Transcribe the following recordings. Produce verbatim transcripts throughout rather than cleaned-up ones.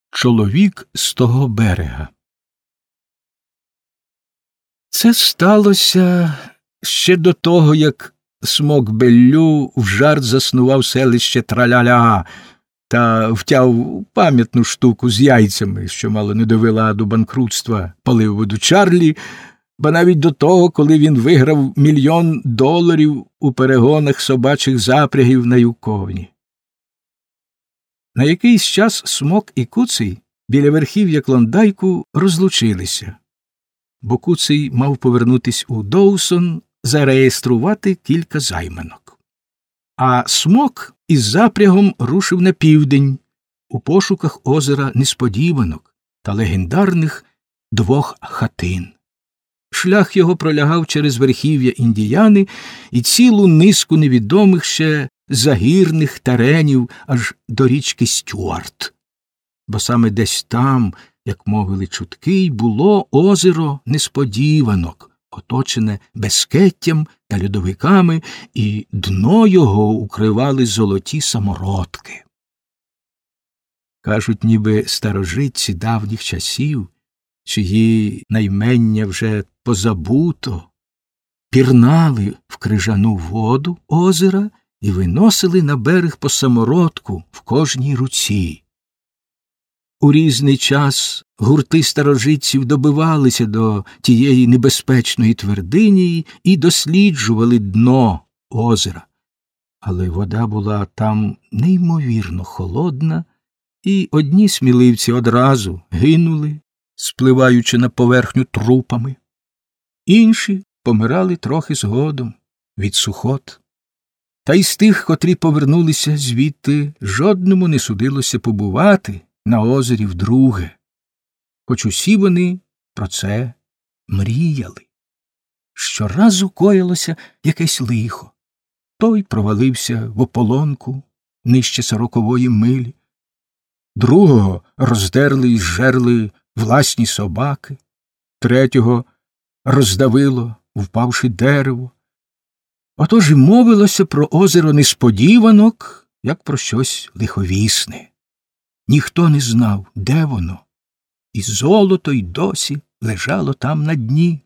Чоловік з того берега. Це сталося ще до того, як Смок Беллю в жарт заснував селище Траляля та втяв пам'ятну штуку з яйцями, що мало не довела до банкрутства Поливоду Чарлі, ба навіть до того, коли він виграв мільйон доларів у перегонах собачих запрягів на Юконі. На якийсь час Смок і Куций біля верхів'я Клондайку розлучилися, бо Куций мав повернутись у Доусон зареєструвати кілька займанок. А Смок із запрягом рушив на південь у пошуках озера несподіванок та легендарних двох хатин. Шлях його пролягав через верхів'я Індіяни і цілу низку невідомих ще загірних теренів аж до річки Стюарт. Бо саме десь там, як мовили чутки, й було озеро несподіванок, оточене безкеттям та льодовиками, і дно його укривали золоті самородки. Кажуть, ніби старожитці давніх часів, чиї наймення вже позабуто, пірнали в крижану воду озера і виносили на берег по самородку в кожній руці. У різний час гурти старожитців добивалися до тієї небезпечної твердині і досліджували дно озера. Але вода була там неймовірно холодна, і одні сміливці одразу гинули, спливаючи на поверхню трупами. Інші помирали трохи згодом від сухот. Та й з тих, котрі повернулися звідти, жодному не судилося побувати на озері вдруге, хоч усі вони про це мріяли. Щоразу коїлося якесь лихо. Той провалився в ополонку нижче сорокової милі, другого роздерли і зжерли власні собаки, третього роздавило, впавши дерево. Отож і мовилося про озеро несподіванок, як про щось лиховісне. Ніхто не знав, де воно, і золото й досі лежало там на дні.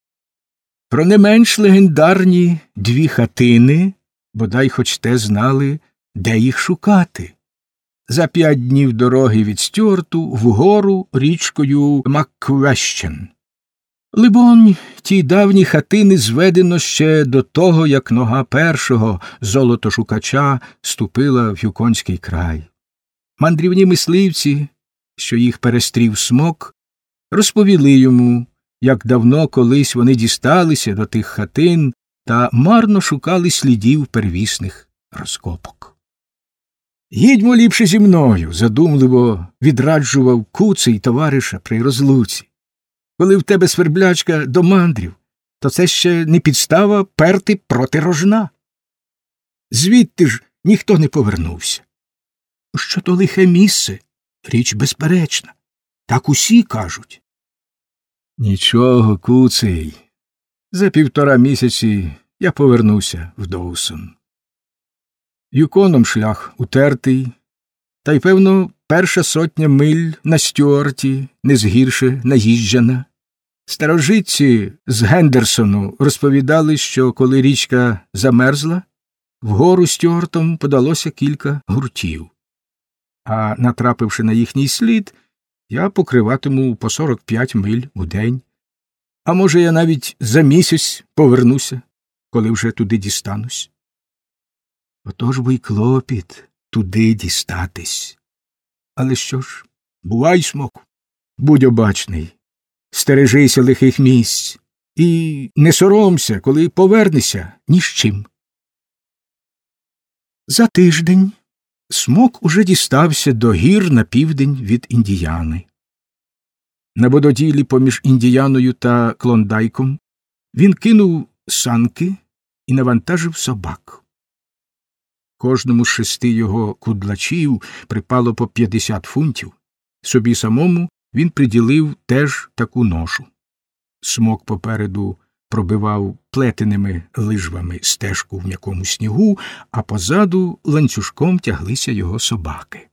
Про не менш легендарні дві хатини, бодай хоч те знали, де їх шукати. За п'ять днів дороги від Стюарту вгору річкою Макквещен. Либонь, ті давні хатини зведено ще до того, як нога першого золотошукача ступила в Юконський край. Мандрівні мисливці, що їх перестрів Смок, розповіли йому, як давно колись вони дісталися до тих хатин та марно шукали слідів первісних розкопок. «Їдьмо ліпше зі мною», – задумливо відраджував Куций товариша при розлуці. «Коли в тебе сверблячка до мандрів, то це ще не підстава перти проти рожна. Звідти ж ніхто не повернувся. Що то лихе місце, річ безперечна. Так усі кажуть». «Нічого, Куций. За півтора місяці я повернуся в Доусон. Юконом шлях утертий, та й, певно, перша сотня миль на Стюарті не згірше наїжджена. Старожитці з Гендерсону розповідали, що коли річка замерзла, вгору Стюартом подалося кілька гуртів. А натрапивши на їхній слід, я покриватиму по сорок п'ять миль у день. А може, я навіть за місяць повернуся, коли вже туди дістанусь. Отож бо й клопіт туди дістатись. Але що ж, бувай, Смоку, будь обачний, стережися лихих місць і не соромся, коли повернешся ні з чим». За тиждень Смок уже дістався до гір на південь від Індіяни. На вододілі поміж Індіяною та Клондайком він кинув санки і навантажив собак. Кожному з шести його кудлачів припало по п'ятдесят фунтів. Собі самому він приділив теж таку ношу. Смок попереду пробивав плетеними лижвами стежку в м'якому снігу, а позаду ланцюжком тяглися його собаки.